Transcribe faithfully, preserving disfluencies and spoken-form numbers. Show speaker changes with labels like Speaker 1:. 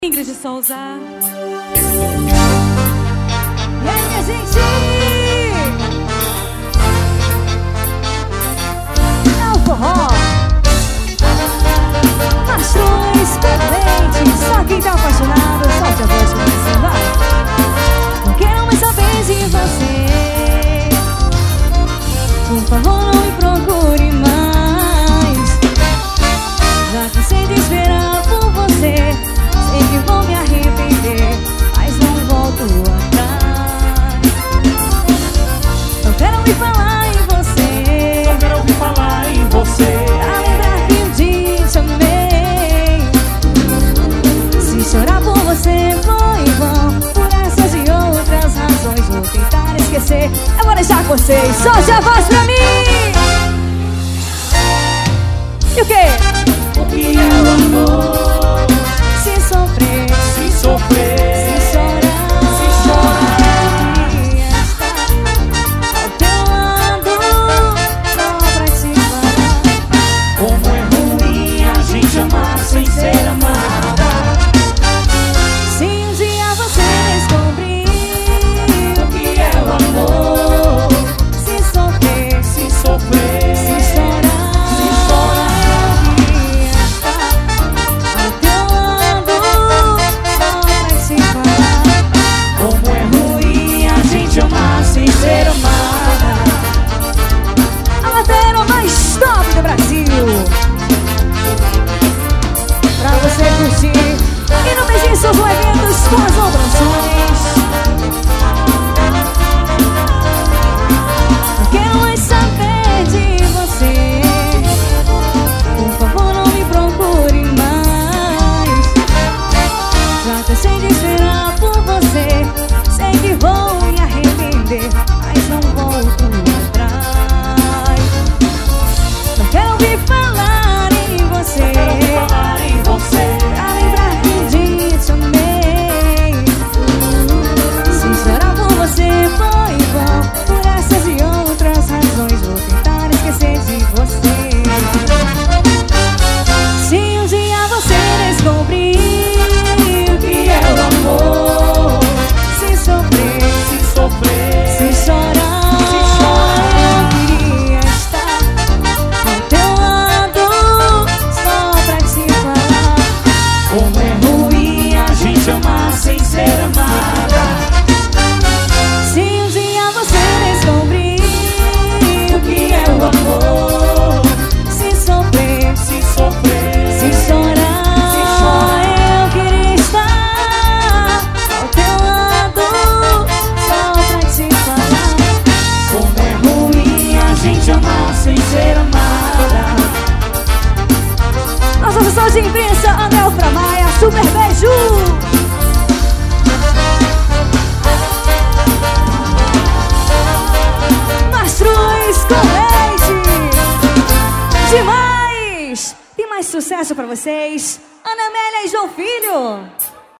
Speaker 1: Ingrid de Souza. E aí, minha gente? É o forró. Paixões pendentes. Só quem tá apaixonado, solte a voz começando, vai. Não quero mais saber de você. Por favor, não me procure mais. Já cansei de esperar por você. Sei que vou me arrepender, mas não volto atrás. Não quero ouvir falar em você.
Speaker 2: Não quero ouvir falar em você.
Speaker 1: Pra lembrar que um dia te amei. Se chorar por você foi bom, por essas e outras razões vou tentar esquecer. Eu vou deixar com vocês, solte a voz pra mim. E o quê?
Speaker 2: O que é o amor?
Speaker 1: Se sofrer,
Speaker 2: Se sofrer,
Speaker 1: se chorar,
Speaker 2: se chorar,
Speaker 1: queria estar ao teu lado, só pra te falar.
Speaker 2: como é ruim a gente amar sem ser amada.
Speaker 1: Se um dia você descobrir
Speaker 2: O que é o amor?
Speaker 1: se sofrer,
Speaker 2: Se sofrer,
Speaker 1: se chorar,
Speaker 2: se chorar,
Speaker 1: queria estar ao teu lado, só pra te falar.
Speaker 2: como é ruim a gente amar sem ser amada.
Speaker 1: A lateral mais top do Brasil, pra você curtir e não perder seus eventos com as obras. Não quero mais saber de você. Por favor, não me procure mais. Já cansei de esperar por você. Sei que vou me arrepender, mas não volto atrás. Não quero ouvir falar em você.
Speaker 2: Quero ouvir falar em você.
Speaker 1: Pra lembrar que um dia te amei. Se chorar por você foi bom, por essas e outras razões vou tentar esquecer de você. Se um dia você descobrir o que é o amor, se sofrer,
Speaker 2: Se sofrer,
Speaker 1: se chorar,
Speaker 2: se chorar,
Speaker 1: eu queria estar ao teu lado, só pra te falar.
Speaker 2: como é ruim a gente amar sem ser amada.
Speaker 1: Se um dia você descobrir o que é o amor, se sofrer,
Speaker 2: Se sofrer,
Speaker 1: se chorar,
Speaker 2: se chorar,
Speaker 1: eu queria estar ao teu lado, só pra te falar.
Speaker 2: como é ruim a gente amar sem ser amada.
Speaker 1: Nossa assessora de imprensa, André Ultramaia, super beijo! Mastruz com leite! Demais! E mais sucesso pra vocês, Ana Amélia e João Filho!